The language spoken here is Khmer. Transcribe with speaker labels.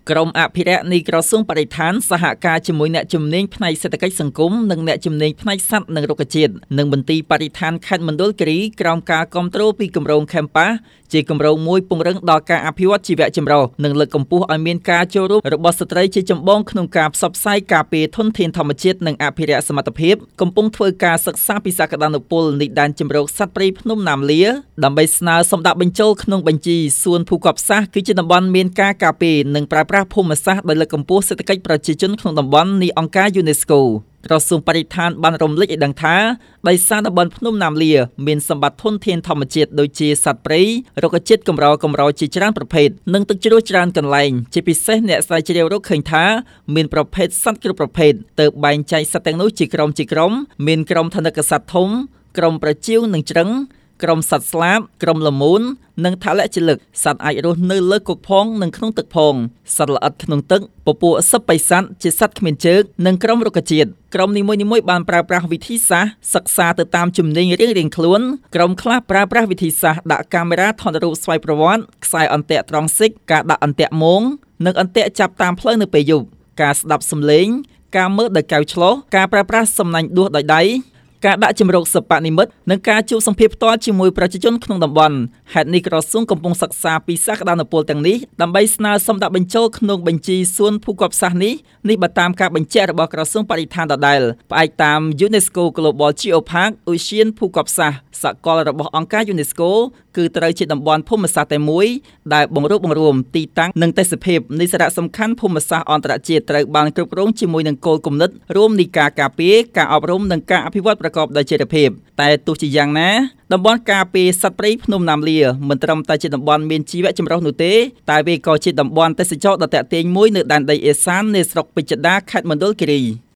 Speaker 1: ក្រមអភិរក្សនៃក្រសួងបរិស្ថានសហការជាមួយអ្នកជំនាញផ្នែកសេដ្ឋកិច្ចសង្គមនិងអ្នកជំនាញផ្នែកសត្វនិងរុក្ខជាតិនិងមន្ទីរបរិស្ថានខេត្តមណ្ឌលគិរីក្រោមការគាំទ្រពីគម្រោង Campus ជាគម្រោងមួយពង្រឹងដល់ការអភិវឌ្ឍជីវៈចម្រុះនិងលើកកម្ពស់ឲ្យមានការចូលរួមរបស់ស្ត្រីជាចម្បងក្នុងការផ្សព្វផ្សាយការពារធនធានធម្មជាតិនិងអភិរក្សសមត្ថភាពកំពុងធ្វើការសិក្សាពីសក្តានុពលនៃដែនជម្រកសត្វព្រៃភ្នំណាមលាដើម្បីស្នើសុំដាក់បញ្ចូលក្នុងបញ្ជីសួនភូមិសាស្ត្រគឺជាតំបន់មានការការពារនិងប្រើប្រាស់ភូមិសាស្ត្រដោយលើកកម្ពស់សេដ្ឋកិច្ចប្រជាជនក្នុងតំបន់នៃអង្គការ UNESCO ក្រសួងបរិស្ថានបានរំលេចឲ្យដឹងថាដោយសារតំបន់ភ្នំណាមលាមានសម្បត្តិធនធានធម្មជាតិដូចជាសត្វព្រៃរុក្ខជាតិកម្រជាច្រើនប្រភេទនិងទឹកជ្រោះច្រើនកន្លែងជាពិសេសអ្នកស្រាវជ្រាវរកឃើញថាមានប្រភេទសត្វគ្រប់ប្រភេទទើបបែងចែកសត្វទាំងនោះជាក្រុមមានក្រុមថនិកសត្វធំក្រុមប្រចៀវនិងច្រឹងក្រុមសត្វស្លាបក្រុមល្មូននិងថលជលឹកសត្វអាចរស់នៅលើគុកផងនិងក្នុងទឹកផងសត្វល្អិតក្នុងទឹកពពួកសត្វបិសាចជាសត្វគ្មានជើងនិងក្រុមរុក្ខជាតិក្រុមនីមួយៗបានប្រើប្រាស់វិធីសាស្ត្រសិក្សាទៅតាមជំនាញរៀងៗខ្លួនក្រុមខ្លះប្រើប្រាស់វិធីសាស្ត្រដាក់កាមេរ៉ាថតរូបស្វ័យប្រវត្តិខ្សែអន្ទាក់ត្រង់សិកការដាក់អន្ទាក់មងនិងអន្ទាក់ចាប់តាមផ្លូវនៅពេលយប់ការស្ដាប់សំឡេងការមើលដោយកែវឆ្លុះការប្រើប្រាស់សំណាញ់ដួសដោយដៃការដាក់ជំរកសិប្បនិម្មិតនិងការជួបសម្ភាសផ្ទាល់ជាមួយប្រជាជនក្នុងតំបន់ហេតុនេះក្រសួងកំពុងសិក្សាពីសក្តានុពលទាំងនេះដើម្បីស្នើសុំដាក់បញ្ចូលក្នុងបញ្ជីសួនភូមិសាស្ត្រនេះបើតាមការបញ្ជាក់របស់ក្រសួងបរិស្ថានដដែលផ្អែកតាម UNESCO Global Geopark ឧទ្យានភូមិសាស្ត្រសកលរបស់អង្គការ UNESCO គឺត្រូវជាតំបន់ភូមិសាស្ត្រតែមួយដែលបង្រួមទីតាំងនិងទេសភាពនៃសារៈសំខាន់ភូមិសាស្ត្រអន្តរជាតិត្រូវបានគ្រប់គ្រងជាមួយនឹងគោលគំនិតរួមនៃការការពារការអប់រំនិងការអភិវឌ្ឍប្រកបដោយចីរភាពតែទោះជាយ៉ាងណាតំបន់ការពារសត្វព្រៃភ្នំណាមលាមិនត្រឹមតែជាតំបន់មានជីវៈចម្រុះនោះទេតែវាក៏ជាតំបន់ទេសចរណ៍ដ៏ទាក់ទាញមួយនៅដែនដីឦសាននៃស្រុកពេជ្រដាខេត្តមណ្ឌលគិរី